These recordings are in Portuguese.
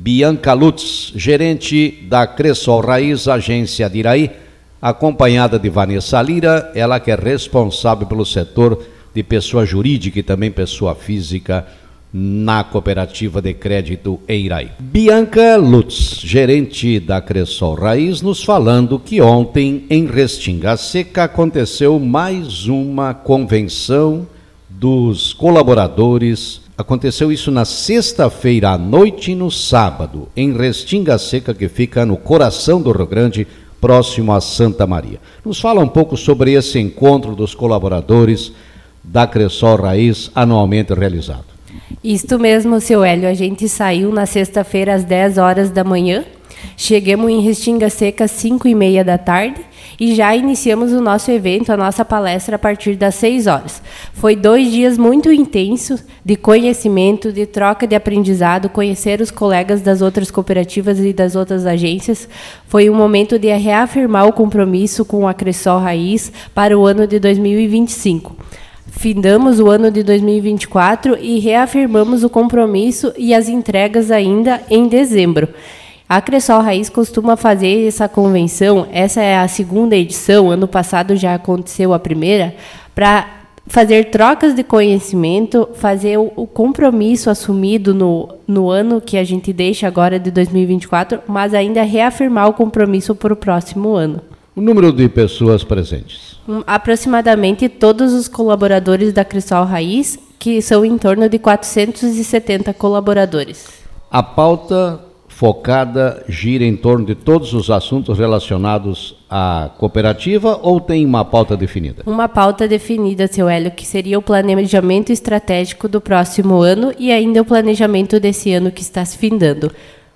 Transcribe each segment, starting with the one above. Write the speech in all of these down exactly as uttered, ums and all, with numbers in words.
Bianca Lutz, gerente da Cressol Raiz, agência de Iraí, acompanhada de Vanessa Lira, ela que é responsável pelo setor de pessoa jurídica e também pessoa física na cooperativa de crédito em Iraí. Bianca Lutz, gerente da Cressol Raiz, nos falando que ontem em Restinga Seca aconteceu mais uma convenção dos colaboradores. Aconteceu isso na sexta-feira à noite e no sábado, em Restinga Seca, que fica no coração do Rio Grande, próximo a Santa Maria. Nos fala um pouco sobre esse encontro dos colaboradores da Cressol Raiz anualmente realizado. Isto mesmo, seu Hélio. A gente saiu na sexta-feira às dez horas da manhã, chegamos em Restinga Seca às cinco e meia da tarde e já iniciamos o nosso evento, a nossa palestra, a partir das seis horas. Foi dois dias muito intensos de conhecimento, de troca de aprendizado, conhecer os colegas das outras cooperativas e das outras agências. Foi um momento de reafirmar o compromisso com a Cressol Raiz para o ano de dois mil e vinte e cinco. Findamos o ano de dois mil e vinte e quatro e reafirmamos o compromisso e as entregas ainda em dezembro. A Cressol Raiz costuma fazer essa convenção, essa é a segunda edição, ano passado já aconteceu a primeira, para fazer trocas de conhecimento, fazer o, o compromisso assumido no, no ano que a gente deixa agora de dois mil e vinte e quatro, mas ainda reafirmar o compromisso para o próximo ano. O número de pessoas presentes? Um, aproximadamente todos os colaboradores da Cressol Raiz, que são em torno de quatrocentos e setenta colaboradores. A pauta focada gira em torno de todos os assuntos relacionados à cooperativa ou tem uma pauta definida? Uma pauta definida, seu Hélio, que seria o planejamento estratégico do próximo ano e ainda o planejamento desse ano que está se findando.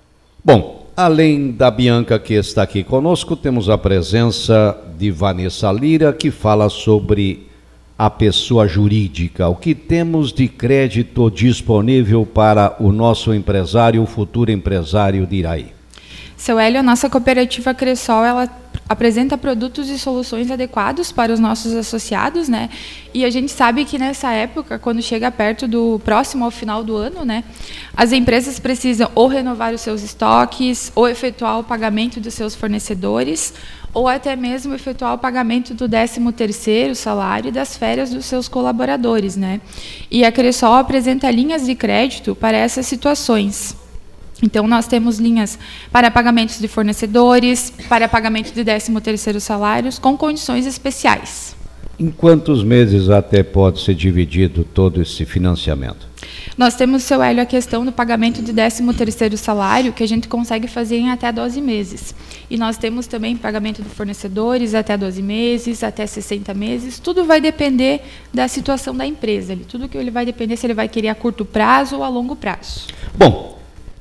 Bom, além da Bianca que está aqui conosco, temos a presença de Vanessa Lira, que fala sobre a pessoa jurídica. O que temos de crédito disponível para o nosso empresário, o futuro empresário de Iraí? Seu Hélio, a nossa cooperativa Cressol, ela apresenta produtos e soluções adequados para os nossos associados, né? E a gente sabe que nessa época, quando chega perto do próximo ao final do ano, né, as empresas precisam ou renovar os seus estoques, ou efetuar o pagamento dos seus fornecedores, ou até mesmo efetuar o pagamento do décimo terceiro salário e das férias dos seus colaboradores, né? E a Cressol apresenta linhas de crédito para essas situações. Então, nós temos linhas para pagamentos de fornecedores, para pagamento de décimo terceiro salários, com condições especiais. Em quantos meses até pode ser dividido todo esse financiamento? Nós temos, seu Hélio, a questão do pagamento de décimo terceiro salário, que a gente consegue fazer em até doze meses. E nós temos também pagamento de fornecedores até doze meses, até sessenta meses. Tudo vai depender da situação da empresa. Tudo que ele vai depender se ele vai querer a curto prazo ou a longo prazo. Bom,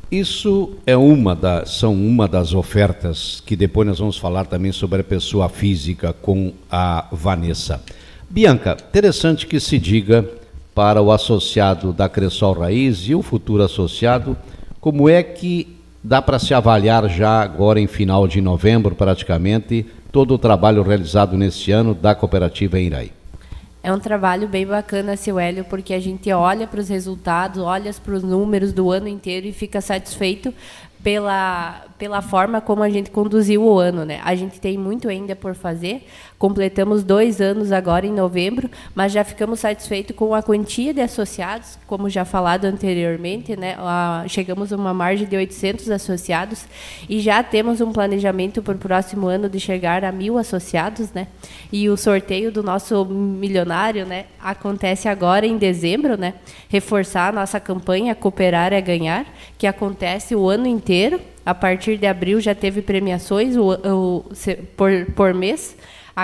isso é uma da, são uma das ofertas que depois nós vamos falar também sobre a pessoa física com a Vanessa. Bianca, interessante que se diga para o associado da Cressol Raiz e o futuro associado, como é que dá para se avaliar já agora em final de novembro praticamente todo o trabalho realizado nesse ano da cooperativa em Iraí? É um trabalho bem bacana, seu Hélio, porque a gente olha para os resultados, olha para os números do ano inteiro e fica satisfeito pela, pela forma como a gente conduziu o ano, né? A gente tem muito ainda por fazer, completamos dois anos agora em novembro, mas já ficamos satisfeitos com a quantia de associados, como já falado anteriormente, né? Ah, chegamos a uma margem de oitocentos associados e já temos um planejamento para o próximo ano de chegar a mil associados, né? E o sorteio do nosso milionário, né, acontece agora em dezembro, né? Reforçar a nossa campanha Cooperar é Ganhar, que acontece o ano inteiro. A partir de abril já teve premiações o, o, por, por mês. A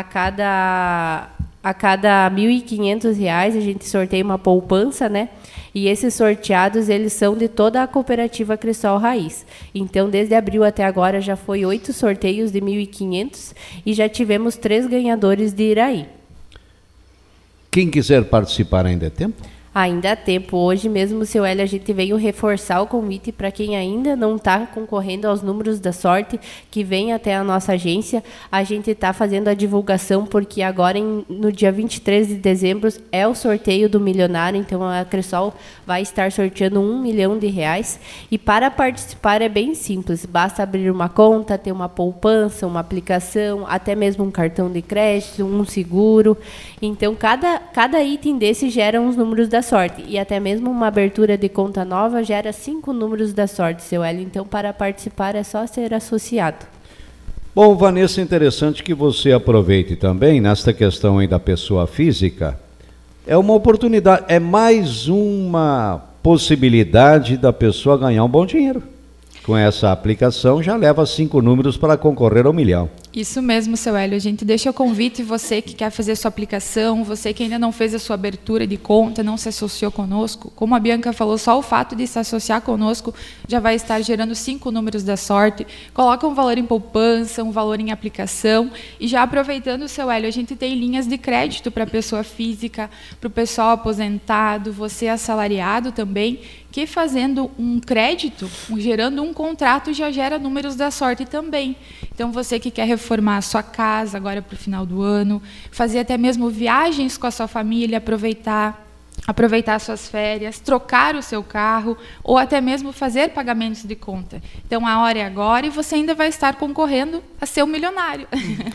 cada, a cada mil e quinhentos reais a gente sorteia uma poupança, né? E esses sorteados, eles são de toda a cooperativa Cressol Raiz. Então, desde abril até agora, já foi oito sorteios de mil e quinhentos e já tivemos três ganhadores de Iraí. Quem quiser participar ainda é tempo? Ainda há tempo. Hoje mesmo, seu Hélio, a gente veio reforçar o convite para quem ainda não está concorrendo aos números da sorte, que vem até a nossa agência. A gente está fazendo a divulgação, porque agora, em, no dia vinte e três de dezembro, é o sorteio do milionário, então a Cressol vai estar sorteando um milhão de reais. E para participar é bem simples, basta abrir uma conta, ter uma poupança, uma aplicação, até mesmo um cartão de crédito, um seguro. Então, cada, cada item desse gera uns números da sorte, e até mesmo uma abertura de conta nova gera cinco números da sorte, seu Hélio. Então, para participar é só ser associado. Bom, Vanessa, interessante que você aproveite também nesta questão aí da pessoa física. É uma oportunidade, é mais uma possibilidade da pessoa ganhar um bom dinheiro. Com essa aplicação já leva cinco números para concorrer ao milhão. Isso mesmo, seu Hélio. A gente deixa o convite, você que quer fazer sua aplicação, você que ainda não fez a sua abertura de conta, não se associou conosco. Como a Bianca falou, só o fato de se associar conosco já vai estar gerando cinco números da sorte. Coloca um valor em poupança, um valor em aplicação. E já aproveitando, seu Hélio, a gente tem linhas de crédito para a pessoa física, para o pessoal aposentado, você assalariado também, que fazendo um crédito, gerando um contrato, já gera números da sorte também. Então, você que quer reformar a sua casa agora para o final do ano, fazer até mesmo viagens com a sua família, aproveitar, aproveitar suas férias, trocar o seu carro, ou até mesmo fazer pagamentos de conta. Então, a hora é agora e você ainda vai estar concorrendo a ser um milionário.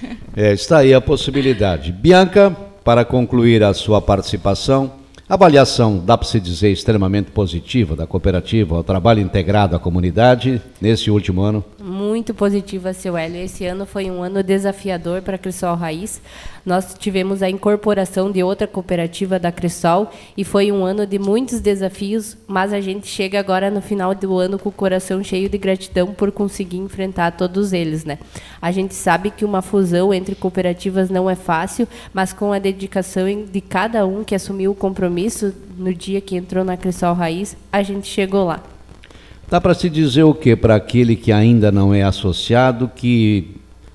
É, está aí a possibilidade. Bianca, para concluir a sua participação, a avaliação, dá para se dizer, extremamente positiva da cooperativa, o trabalho integrado à comunidade nesse último ano? Muito positiva, seu Hélio. Esse ano foi um ano desafiador para a Cressol Raiz. Nós tivemos a incorporação de outra cooperativa da Cressol e foi um ano de muitos desafios, mas a gente chega agora no final do ano com o coração cheio de gratidão por conseguir enfrentar todos eles, né? A gente sabe que uma fusão entre cooperativas não é fácil, mas com a dedicação de cada um que assumiu o compromisso no dia que entrou na Cressol Raiz, a gente chegou lá. Dá para se dizer o quê para aquele que ainda não é associado, que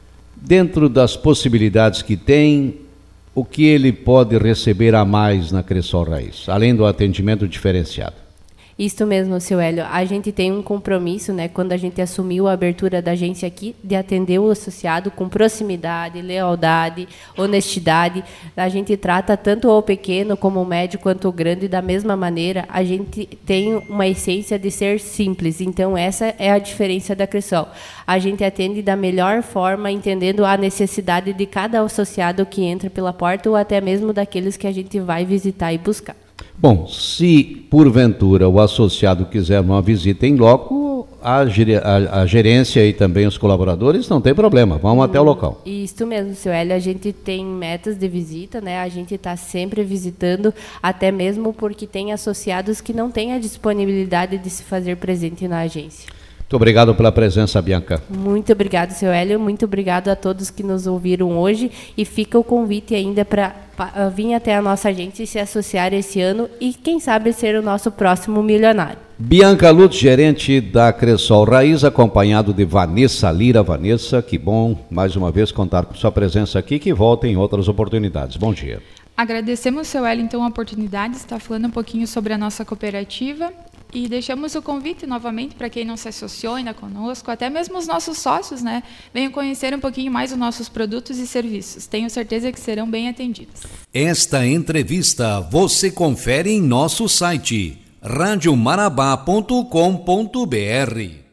dentro das possibilidades que tem, o que ele pode receber a mais na Cressol Raiz, além do atendimento diferenciado? Isso mesmo, seu Hélio. A gente tem um compromisso, né, quando a gente assumiu a abertura da agência aqui, de atender o associado com proximidade, lealdade, honestidade. A gente trata tanto o pequeno como o médio quanto o grande da mesma maneira. A gente tem uma essência de ser simples. Então, essa é a diferença da Cressol. A gente atende da melhor forma, entendendo a necessidade de cada associado que entra pela porta ou até mesmo daqueles que a gente vai visitar e buscar. Bom, se porventura o associado quiser uma visita em loco, a, a, a gerência e também os colaboradores não tem problema, vamos hum, até o local. Isso mesmo, seu Hélio, a gente tem metas de visita, né? A gente está sempre visitando, até mesmo porque tem associados que não têm a disponibilidade de se fazer presente na agência. Muito obrigado pela presença, Bianca. Muito obrigado, seu Hélio. Muito obrigado a todos que nos ouviram hoje. E fica o convite ainda para vir até a nossa agência e se associar esse ano e, quem sabe, ser o nosso próximo milionário. Bianca Lutz, gerente da Cressol Raiz, acompanhado de Vanessa Lira. Vanessa, que bom mais uma vez contar com sua presença aqui, que volta em outras oportunidades. Bom dia. Agradecemos, seu Hélio, então, a oportunidade de estar falando um pouquinho sobre a nossa cooperativa. E deixamos o convite novamente para quem não se associou ainda conosco, até mesmo os nossos sócios, né? Venham conhecer um pouquinho mais os nossos produtos e serviços. Tenho certeza que serão bem atendidos. Esta entrevista você confere em nosso site rádio marabá ponto com ponto br.